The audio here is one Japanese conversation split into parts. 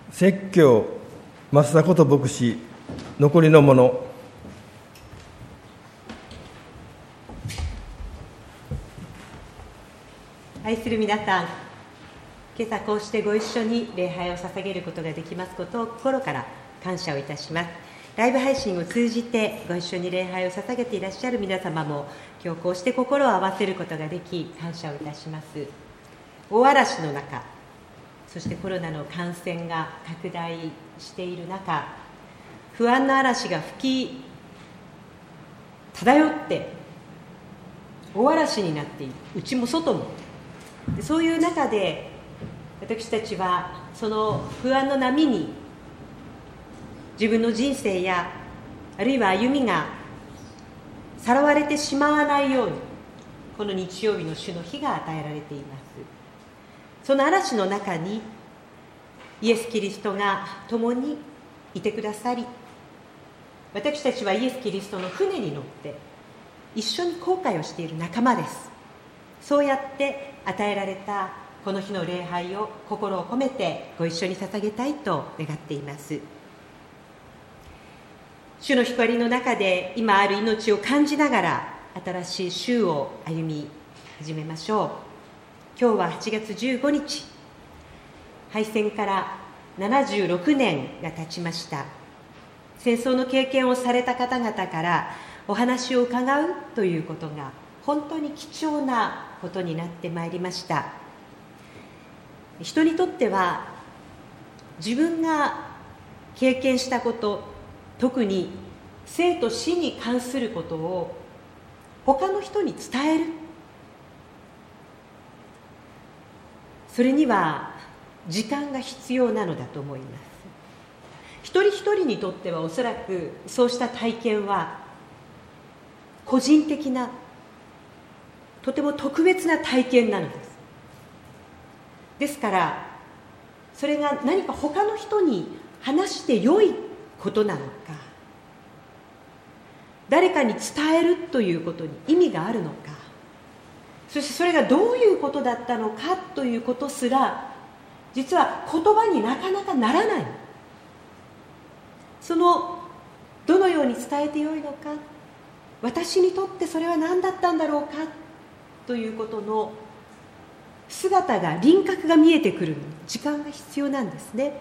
説教増田牧師残りのもの。 愛する皆さん、今朝こうしてご一緒に礼拝を捧げることができますことを心から感謝をいたします。ライブ配信を通じてご一緒に礼拝を捧げていらっしゃる皆様も今日こうして心を合わせることができ感謝をいたします。大嵐の中、そしてコロナの感染が拡大している中、不安な嵐が吹き漂って大嵐になっている、内も外も。そういう中で私たちはその不安の波に自分の人生やあるいは歩みがさらわれてしまわないように、この日曜日の主の日が与えられています。その嵐の中にイエス・キリストが共にいてくださり、私たちはイエス・キリストの船に乗って一緒に航海をしている仲間です。そうやって与えられたこの日の礼拝を心を込めてご一緒に捧げたいと願っています。主の光の中で今ある命を感じながら新しい週を歩み始めましょう。今日は8月15日、敗戦から76年が経ちました。戦争の経験をされた方々からお話を伺うということが本当に貴重なことになってまいりました。人にとっては自分が経験したこと、特に生と死に関することを他の人に伝える、それには時間が必要なのだと思います。一人一人にとってはおそらくそうした体験は個人的なとても特別な体験なのです。ですからそれが何か他の人に話して良いことなのか、誰かに伝えるということに意味があるのか、そしてそれがどういうことだったのかということすら実は言葉になかなかならない。そのどのように伝えてよいのか、私にとってそれは何だったんだろうかということの姿が、輪郭が見えてくるのに時間が必要なんですね。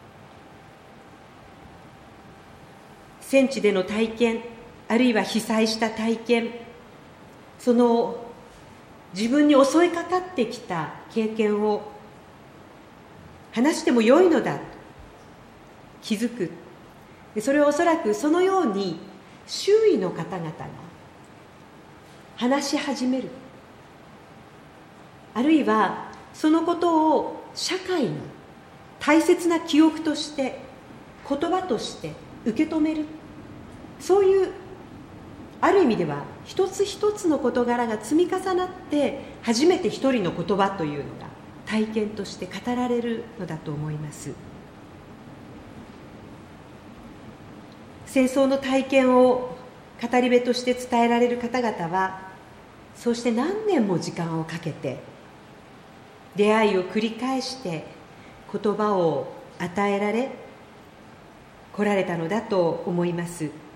戦地での体験、あるいは被災した体験、その自分に襲いかかってきた経験を話してもよいのだと気づく。それはおそらくそのように周囲の方々が話し始める、あるいはそのことを社会が大切な記憶として言葉として受け止める、そういうある意味では一つ一つの事柄が積み重なって初めて一人の言葉というのが体験として語られるのだと思います。戦争の体験を語り部として伝えられる方々はそうして何年も時間をかけて出会いを繰り返して言葉を与えられ来られたのだと思います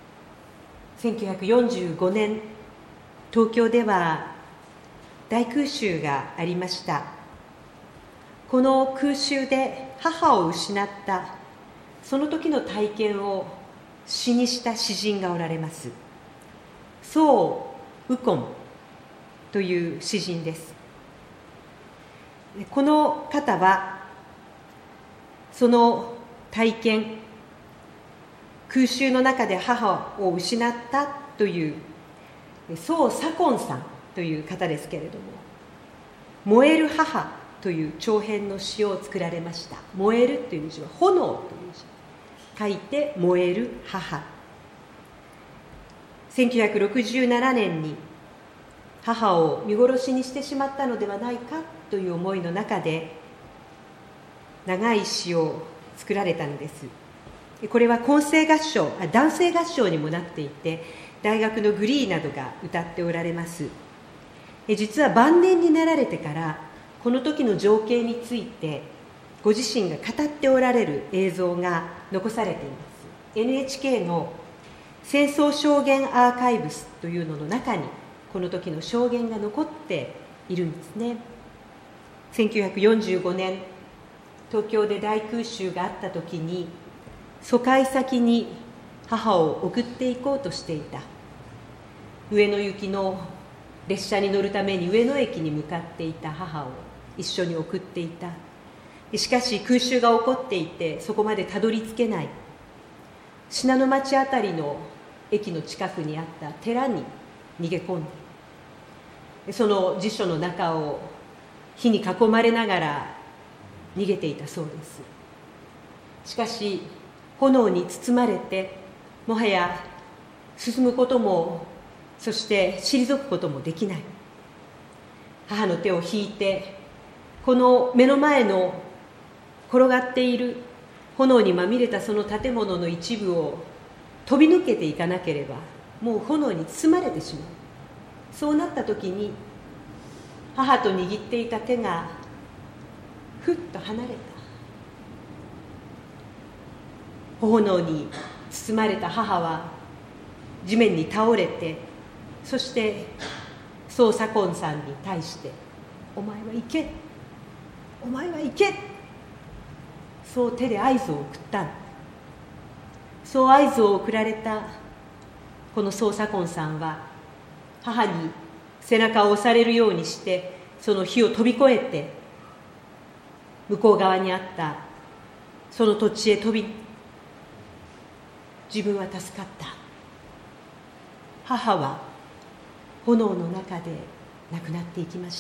。1945年東京では大空襲がありました。この空襲で母を失ったその時の体験を詩にした詩人がおられます。宋右近という詩人です。この方はその体験、空襲の中で母を失ったという宋左近さんという方ですけれども、燃える母という長編の詩を作られました。燃えるという字は炎という字、書いて燃える母。1967年に母を見殺しにしてしまったのではないかという思いの中で長い詩を作られたのです。これは混声合唱、男声合唱にもなっていて、大学のグリーなどが歌っておられます。実は晩年になられてからこの時の情景についてご自身が語っておられる映像が残されています。 NHK の戦争証言アーカイブスというのの中にこの時の証言が残っているんですね。1945年東京で大空襲があった時に疎開先に母を送っていこうとしていた。上野行きの列車に乗るために上野駅に向かっていた母を一緒に送っていた。しかし空襲が起こっていてそこまでたどり着けない。信濃町あたりの駅の近くにあった寺に逃げ込んで、その辞書の中を火に囲まれながら逃げていたそうです。しかし炎に包まれてもはや進むこともそして退くこともできない。母の手を引いてこの目の前の転がっている炎にまみれたその建物の一部を飛び抜けていかなければもう炎に包まれてしまう。そうなった時に母と握っていた手がふっと離れた。炎に包まれた母は地面に倒れて、そして宋左近さんに対して「お前は行け、お前は行け」そう手で合図を送った。そう合図を送られたこの宋左近さんは母に背中を押されるようにしてその火を飛び越えて向こう側にあったその土地へ飛び、自分は助かった。母は炎の中で亡くなっていきました。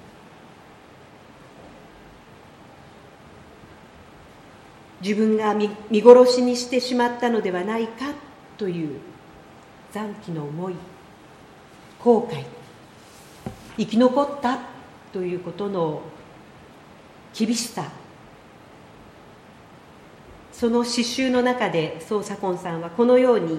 自分が見殺しにしてしまったのではないかという残機の思い、後悔、生き残ったということの厳しさ、その詩集の中で宋左近さんはこのように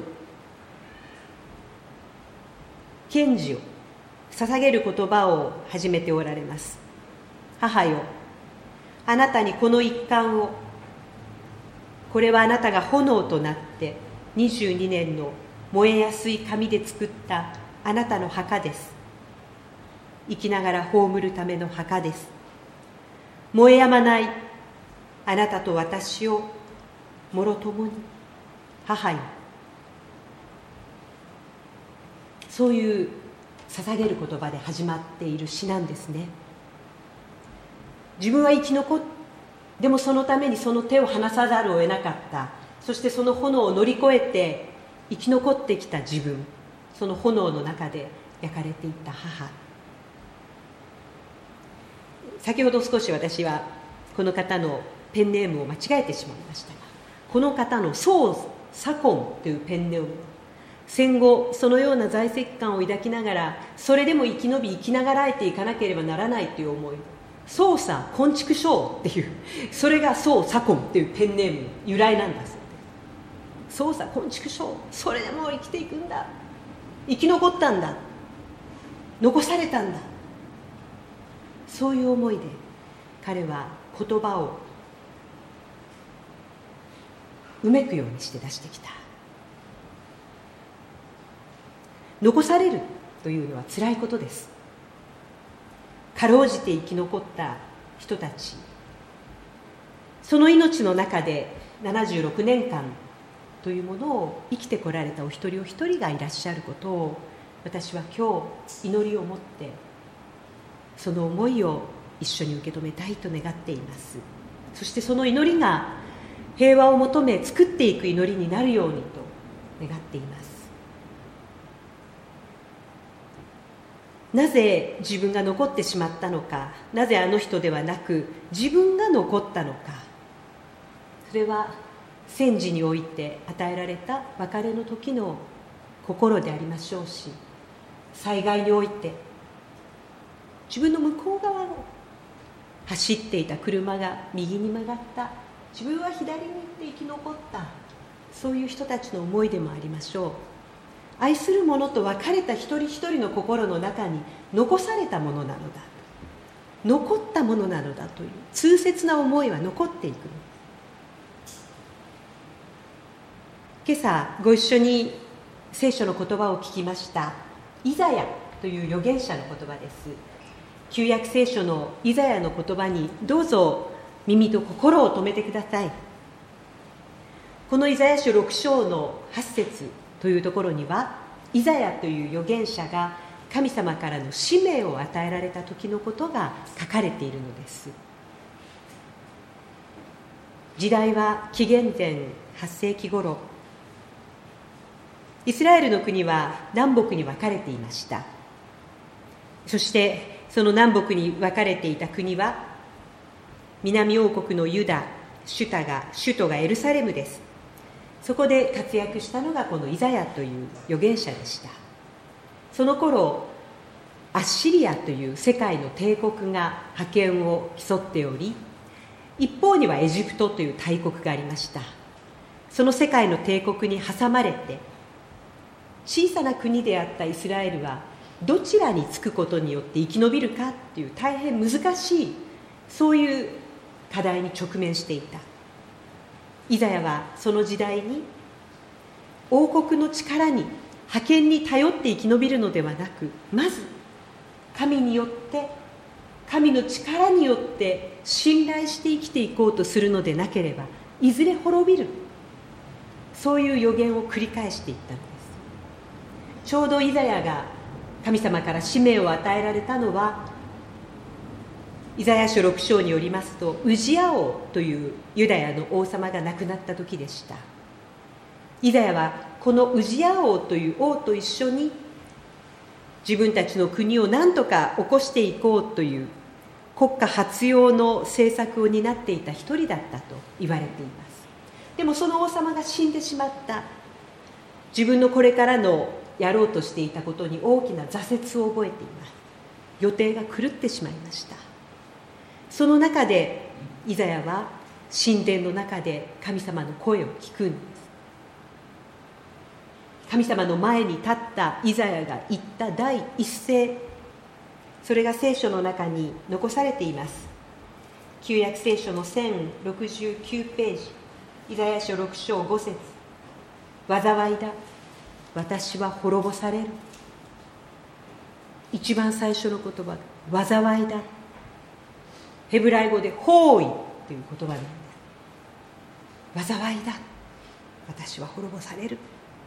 献辞を捧げる言葉を始めておられます。母よ、あなたにこの一巻を、これはあなたが炎となって22年の燃えやすい紙で作ったあなたの墓です。生きながら葬るための墓です。燃えやまないあなたと私をもろともに、母よ。そういう捧げる言葉で始まっている詩なんですね。自分は生き残って、でもそのためにその手を離さざるを得なかった。そしてその炎を乗り越えて生き残ってきた自分、その炎の中で焼かれていった母。先ほど少し私はこの方のペンネームを間違えてしまいましたが、この方の宋左近というペンネーム、戦後そのような在籍感を抱きながらそれでも生き延び生きながらえていかなければならないという思い、宋左昆虫賞っていう、それが宋左近っていうペンネームの由来なんだそうです。宋左昆虫賞、それでも生きていくんだ、生き残ったんだ、残されたんだ、そういう思いで彼は言葉をうめくようにして出してきた。残されるというのはつらいことです。かろうじて生き残った人たち、その命の中で76年間というものを生きてこられたお一人お一人がいらっしゃることを、私は今日祈りを持ってその思いを一緒に受け止めたいと願っています。そしてその祈りが平和を求め作っていく祈りになるようにと願っています。なぜ自分が残ってしまったのか、なぜあの人ではなく自分が残ったのか、それは戦時において与えられた別れの時の心でありましょうし、災害において自分の向こう側を走っていた車が右に曲がった、自分は左に行って生き残った、そういう人たちの思いでもありましょう。愛する者と別れた一人一人の心の中に残されたものなのだ。 残ったものなのだという痛切な思いは残っていくの。今朝ご一緒に聖書の言葉を聞きましたイザヤという預言者の言葉です。旧約聖書のイザヤの言葉にどうぞ耳と心を留めてください。このイザヤ書6章の8節というところには、イザヤという預言者が神様からの使命を与えられた時のことが書かれているのです。時代は紀元前8世紀頃、イスラエルの国は南北に分かれていました。そしてその南北に分かれていた国は、南王国のユダ、首都がエルサレムです。そこで活躍したのがこのイザヤという預言者でした。その頃、アッシリアという世界の帝国が覇権を競っており、一方にはエジプトという大国がありました。その世界の帝国に挟まれて、小さな国であったイスラエルはどちらにつくことによって生き延びるかっていう大変難しい、そういう課題に直面していた。イザヤはその時代に王国の力に覇権に頼って生き延びるのではなく、まず神によって、神の力によって信頼して生きていこうとするのでなければいずれ滅びる、そういう予言を繰り返していったのです。ちょうどイザヤが神様から使命を与えられたのは、イザヤ書6章によりますと、ウジヤ王というユダヤの王様が亡くなった時でした。イザヤはこのウジヤ王という王と一緒に自分たちの国を何とか起こしていこうという国家発揚の政策を担っていた一人だったと言われています。でもその王様が死んでしまった。自分のこれからのやろうとしていたことに大きな挫折を覚えています。予定が狂ってしまいました。その中でイザヤは神殿の中で神様の声を聞くんです。神様の前に立ったイザヤが言った第一声、それが聖書の中に残されています。旧約聖書の1069ページ、イザヤ書6章5節、災いだ、私は滅ぼされる。一番最初の言葉、災いだ。ヘブライ語で包囲という言葉なんです。災いだ、私は滅ぼされる。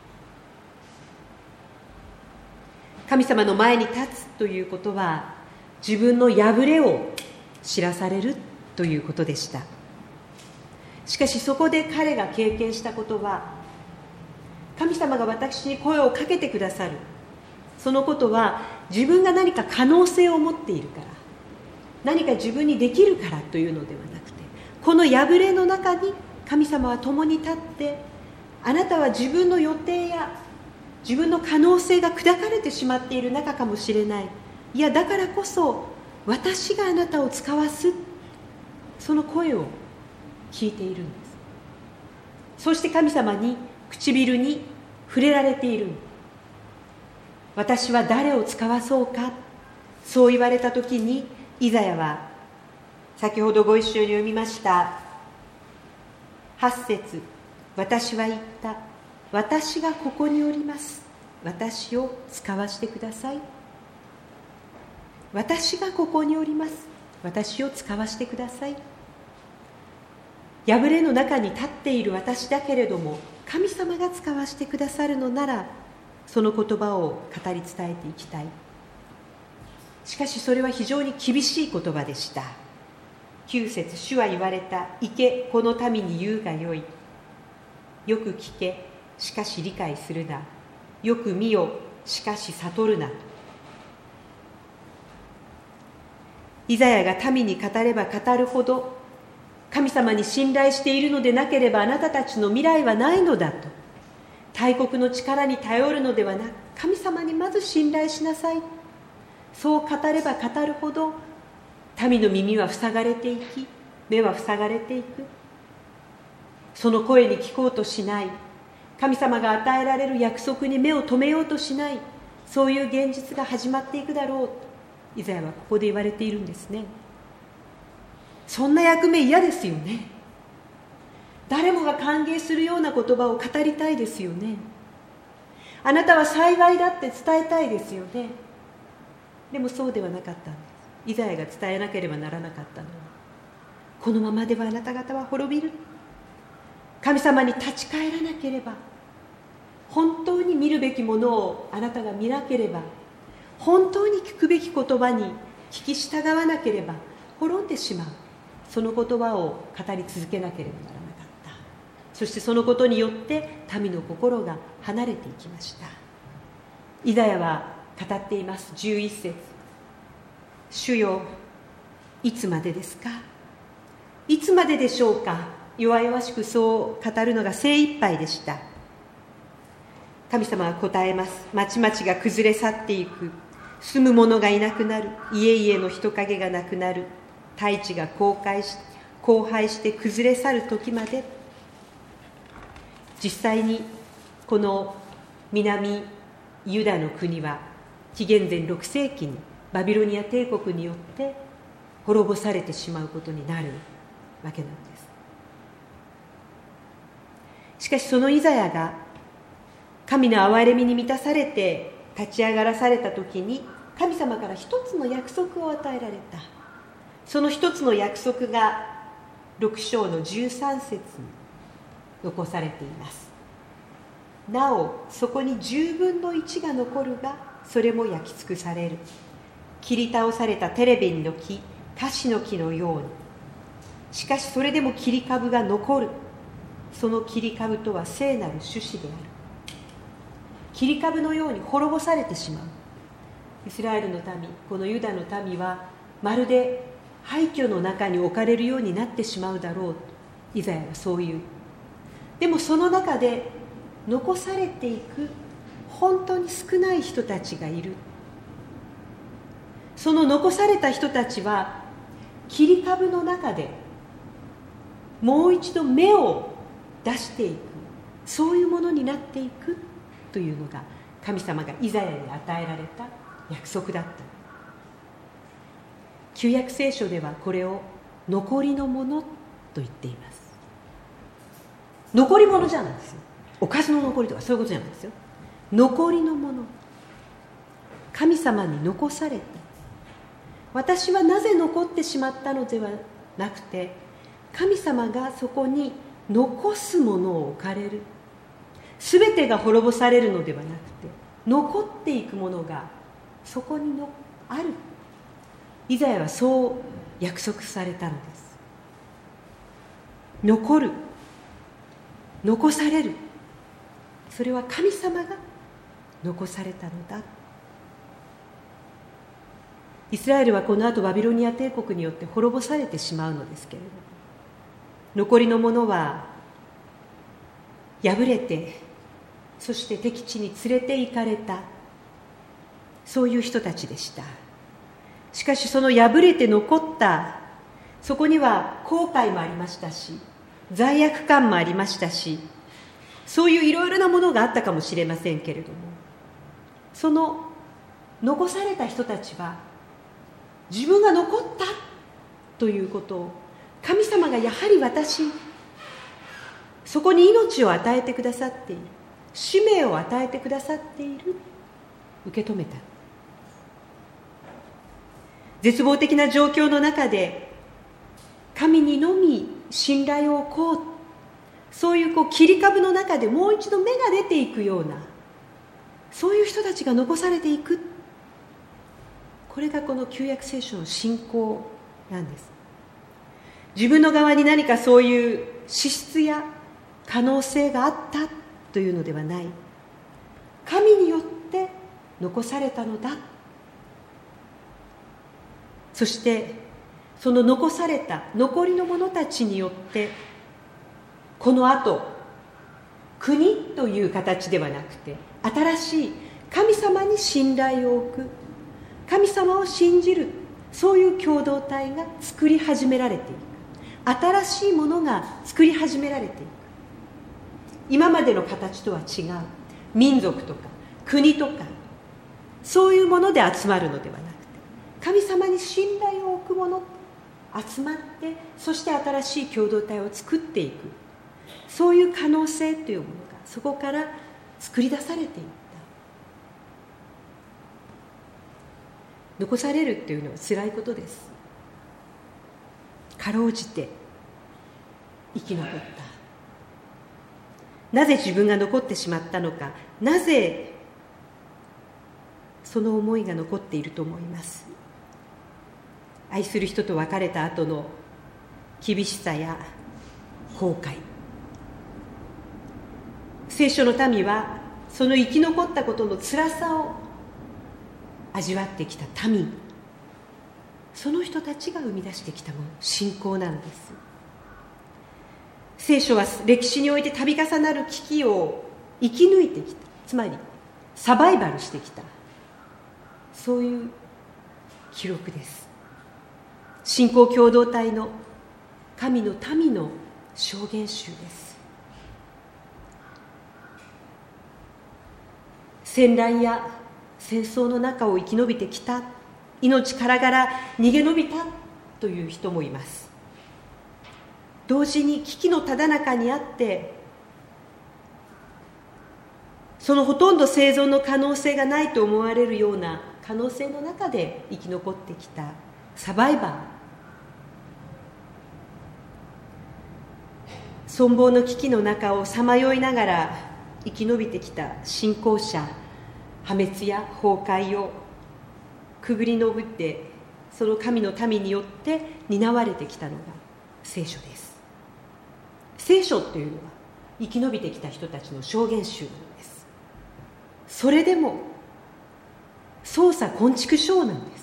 神様の前に立つということは、自分の破れを知らされるということでした。しかしそこで彼が経験したことは、神様が私に声をかけてくださる、そのことは自分が何か可能性を持っているから、何か自分にできるからというのではなくて、この破れの中に神様は共に立って、あなたは自分の予定や自分の可能性が砕かれてしまっている中かもしれない。いや、だからこそ私があなたを使わす、その声を聞いているんです。そして神様に唇に触れられている。私は誰を使わそうか、そう言われた時にイザヤは先ほどご一緒に読みました8節、私は言った、私がここにおります、私を使わしてください。私がここにおります、私を使わしてください。破れの中に立っている私だけれども、神様が使わしてくださるのなら、その言葉を語り伝えていきたい。しかしそれは非常に厳しい言葉でした。9節、主は言われた。行け、この民に言うがよい。よく聞け、しかし理解するな。よく見よ、しかし悟るな。イザヤが民に語れば語るほど、神様に信頼しているのでなければあなたたちの未来はないのだと。大国の力に頼るのではなく、神様にまず信頼しなさい。そう語れば語るほど、民の耳は塞がれていき、目は塞がれていく。その声に聞こうとしない、神様が与えられる約束に目を留めようとしない、そういう現実が始まっていくだろうとイザヤはここで言われているんですね。 そんな役目嫌ですよね。誰もが歓迎するような言葉を語りたいですよね。あなたは幸いだって伝えたいですよね。でもそうではなかったんです。イザヤが伝えなければならなかったのは、このままではあなた方は滅びる。神様に立ち返らなければ、本当に見るべきものをあなたが見なければ、本当に聞くべき言葉に聞き従わなければ滅んでしまう。その言葉を語り続けなければならなかった。そしてそのことによって民の心が離れていきました。イザヤは語っています。11節、主よ、いつまでですか。いつまででしょうか。弱々しくそう語るのが精一杯でした。神様は答えます。町々が崩れ去っていく。住む者がいなくなる。家々の人影がなくなる。大地が荒廃して崩れ去る時まで。実際にこの南ユダの国は紀元前6世紀にバビロニア帝国によって滅ぼされてしまうことになるわけなんです。しかしそのイザヤが神の憐れみに満たされて立ち上がらされた時に、神様から一つの約束を与えられた。その一つの約束が6章の13節に残されています。なおそこに10分の1が残るが、それも焼き尽くされる。切り倒されたテレビンの木、カシの木のように。しかしそれでも切り株が残る。その切り株とは聖なる種子である。切り株のように滅ぼされてしまう。イスラエルの民、このユダの民はまるで廃墟の中に置かれるようになってしまうだろうとイザヤはそう言う。でもその中で残されていく本当に少ない人たちがいる。その残された人たちは切り株の中でもう一度芽を出していく、そういうものになっていくというのが神様がイザヤに与えられた約束だった。旧約聖書ではこれを残りのものと言っています。残り物じゃないですよ。おかずの残りとかそういうことじゃないですよ。残りのもの。神様に残された。私はなぜ残ってしまったのではなくて、神様がそこに残すものを置かれる。すべてが滅ぼされるのではなくて、残っていくものがそこにある。イザヤはそう約束されたのです。残る、残される、それは神様が残されたのだ。イスラエルはこの後バビロニア帝国によって滅ぼされてしまうのですけれども、残りのものは敗れて、そして敵地に連れて行かれた、そういう人たちでした。しかしその敗れて残った、そこには後悔もありましたし、罪悪感もありましたし、そういういろいろなものがあったかもしれませんけれども、その残された人たちは自分が残ったということを、神様がやはりそこに命を与えてくださっている、使命を与えてくださっている、受け止めた。絶望的な状況の中で神にのみ信頼を置こう、そういう切り株の中でもう一度芽が出ていくような、そういう人たちが残されていく。これがこの旧約聖書の信仰なんです。自分の側に何かそういう資質や可能性があったというのではない。神によって残されたのだ。そしてその残された残りの者たちによって、この後国という形ではなくて、新しい神様に信頼を置く、神様を信じる、そういう共同体が作り始められていく。新しいものが作り始められていく。今までの形とは違う民族とか国とか、そういうもので集まるのではなくて、神様に信頼を置くもの、 集まって、そして新しい共同体を作っていく、そういう可能性というものがそこから作り出されていった。残されるっていうのは辛いことです。かろうじて生き残った。なぜ自分が残ってしまったのか、なぜその思いが残っていると思います。愛する人と別れた後の厳しさや後悔。聖書の民はその生き残ったことの辛さを味わってきた民、その人たちが生み出してきたもの、信仰なんです。聖書は歴史において度重なる危機を生き抜いてきた、つまりサバイバルしてきた、そういう記録です。信仰共同体の神の民の証言集です。戦乱や戦争の中を生き延びてきた、命からがら逃げ延びたという人もいます。同時に危機のただ中にあって、そのほとんど生存の可能性がないと思われるような可能性の中で生き残ってきたサバイバー、存亡の危機の中をさまよいながら生き延びてきた信仰者、破滅や崩壊をくぐりのぶって、その神の民によって担われてきたのが聖書です。聖書というのは生き延びてきた人たちの証言集なんです。それでも創作昆虫書なんです。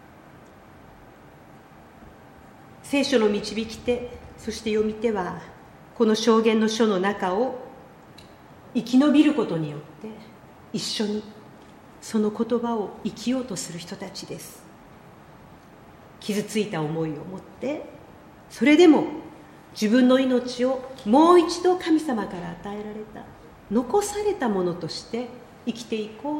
聖書の導き手、そして読み手はこの証言の書の中を生き延びることによって一緒にその言葉を生きようとする人たちです。傷ついた思いを持って、それでも自分の命をもう一度神様から与えられた、残されたものとして生きていこうという、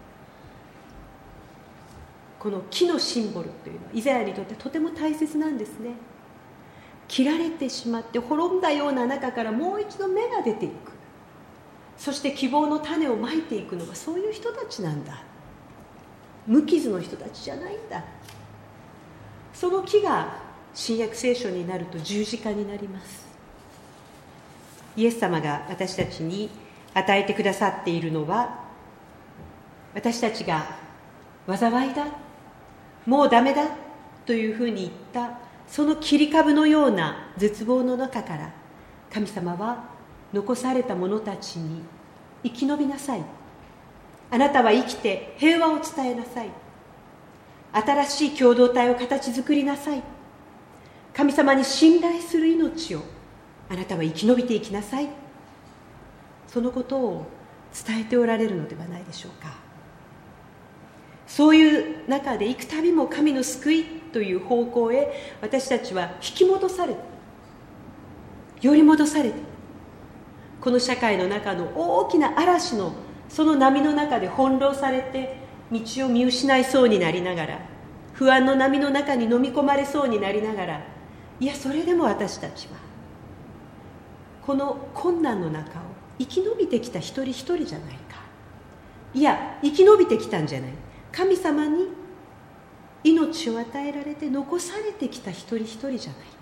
この木のシンボルというのはイザヤにとってとても大切なんですね。切られてしまって滅んだような中からもう一度芽が出ていく、そして希望の種をまいていくのはそういう人たちなんだ。無傷の人たちじゃないんだ。その木が新約聖書になると十字架になります。イエス様が私たちに与えてくださっているのは、私たちが災いだ、もうダメだというふうに言ったその切り株のような絶望の中から、神様は残された者たちに生き延びなさい、あなたは生きて平和を伝えなさい、新しい共同体を形作りなさい、神様に信頼する命をあなたは生き延びていきなさい、そのことを伝えておられるのではないでしょうか。そういう中で幾度も神の救いという方向へ私たちは引き戻されて、より戻されて、この社会の中の大きな嵐のその波の中で翻弄されて、道を見失いそうになりながら、不安の波の中に飲み込まれそうになりながら、いやそれでも私たちはこの困難の中を生き延びてきた一人一人じゃないか。いや生き延びてきたんじゃない、神様に命を与えられて残されてきた一人一人じゃないか。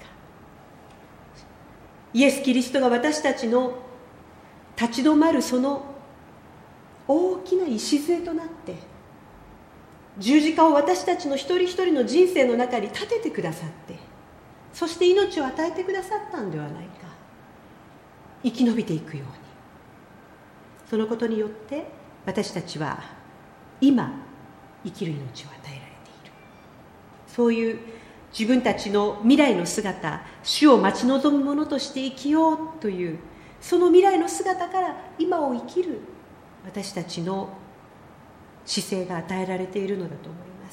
イエス・キリストが私たちの立ち止まるその大きな礎となって、十字架を私たちの一人一人の人生の中に立ててくださって、そして命を与えてくださったんではないか。生き延びていくように、そのことによって私たちは今生きる命を与えられている。そういう自分たちの未来の姿、主を待ち望むものとして生きようという、その未来の姿から今を生きる私たちの姿勢が与えられているのだと思います。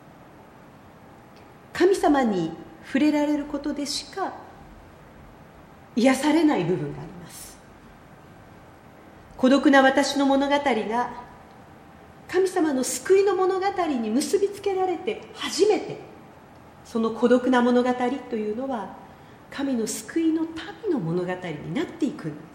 神様に触れられることでしか癒されない部分があります。孤独な私の物語が神様の救いの物語に結びつけられて初めてその孤独な物語というのは神の救いの民の物語になっていくんです。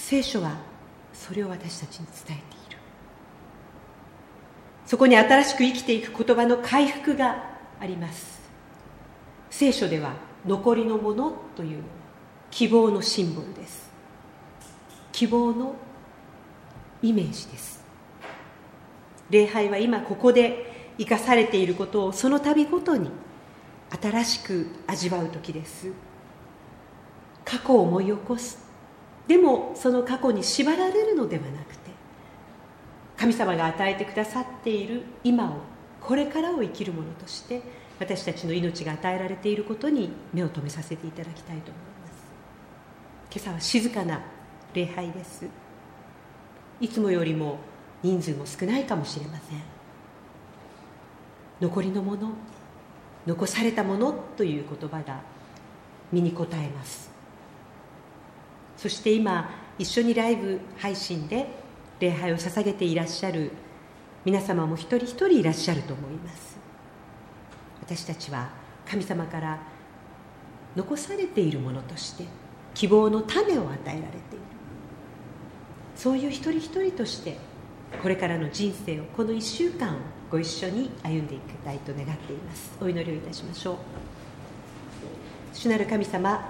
聖書はそれを私たちに伝えている。そこに新しく生きていく言葉の回復があります。聖書では残りのものというのは希望のシンボルです。希望のイメージです。礼拝は今ここで生かされていることをその度ごとに新しく味わう時です。過去を思い起こす。でもその過去に縛られるのではなくて、神様が与えてくださっている今を、これからを生きるものとして私たちの命が与えられていることに目を留めさせていただきたいと思います。今朝は静かな礼拝です。いつもよりも人数も少ないかもしれません。残りのもの、残されたものという言葉が身に応えます。そして今一緒にライブ配信で礼拝を捧げていらっしゃる皆様も一人一人いらっしゃると思います。私たちは神様から残されているものとして希望の種を与えられている。そういう一人一人としてこれからの人生を、この1週間をご一緒に歩んでいきたいと願っています。お祈りをいたしましょう。主なる神様、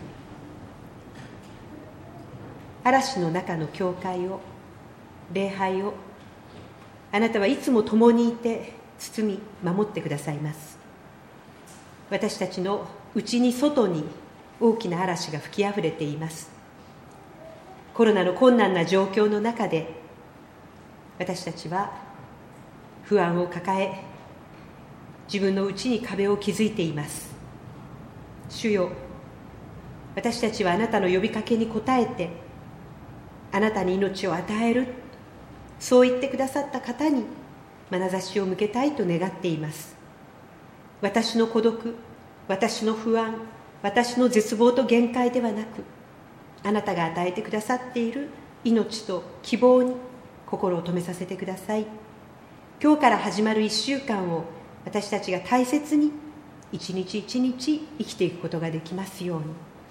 嵐の中の教会を、礼拝をあなたはいつも共にいて包み守ってくださいます。私たちの内に外に大きな嵐が吹きあふれています。コロナの困難な状況の中で私たちは不安を抱え、自分の内に壁を築いています。主よ、私たちはあなたの呼びかけに応えて、あなたに命を与える、そう言ってくださった方に眼差しを向けたいと願っています。私の孤独、私の不安、私の絶望と限界ではなく、あなたが与えてくださっている命と希望に心を留めさせてください。今日から始まる1週間を私たちが大切に一日一日生きていくことができますように。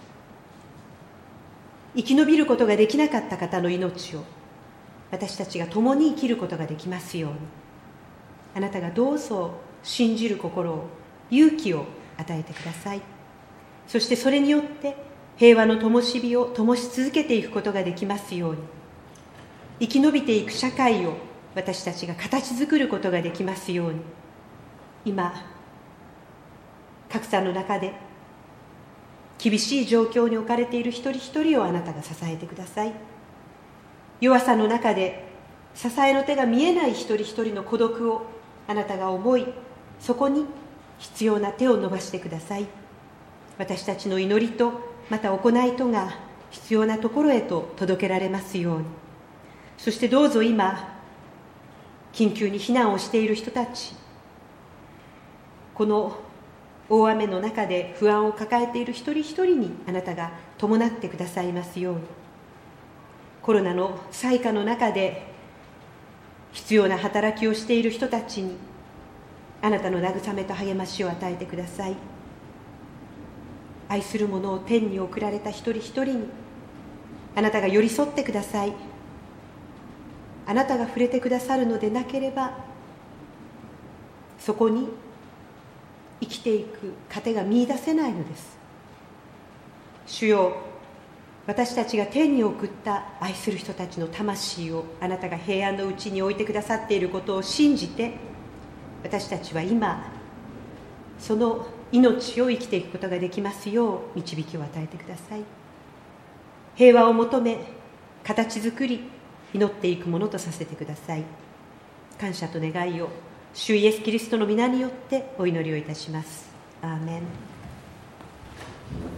生き延びることができなかった方の命を私たちが共に生きることができますように。あなたがどうぞ信じる心を、勇気を与えてください。そしてそれによって平和の灯火を灯し続けていくことができますように。生き延びていく社会を私たちが形作ることができますように。今格差の中で厳しい状況に置かれている一人一人をあなたが支えてください。弱さの中で支えの手が見えない一人一人の孤独をあなたが思い、そこに必要な手を伸ばしてください。私たちの祈りとまた行いとが必要なところへと届けられますように。そしてどうぞ今緊急に避難をしている人たち、この大雨の中で不安を抱えている一人一人にあなたが伴ってくださいますように。コロナの災禍の中で必要な働きをしている人たちにあなたの慰めと励ましを与えてください。愛する者を天に送られた一人一人にあなたが寄り添ってください。あなたが触れてくださるのでなければ、そこに生きていく糧が見出せないのです。主よ、私たちが天に送った愛する人たちの魂をあなたが平安のうちに置いてくださっていることを信じて、私たちは今その命を生きていくことができますよう導きを与えてください。平和を求め形作り祈っていくものとさせてください。感謝と願いを主イエスキリストの皆によってお祈りをいたします。アーメン。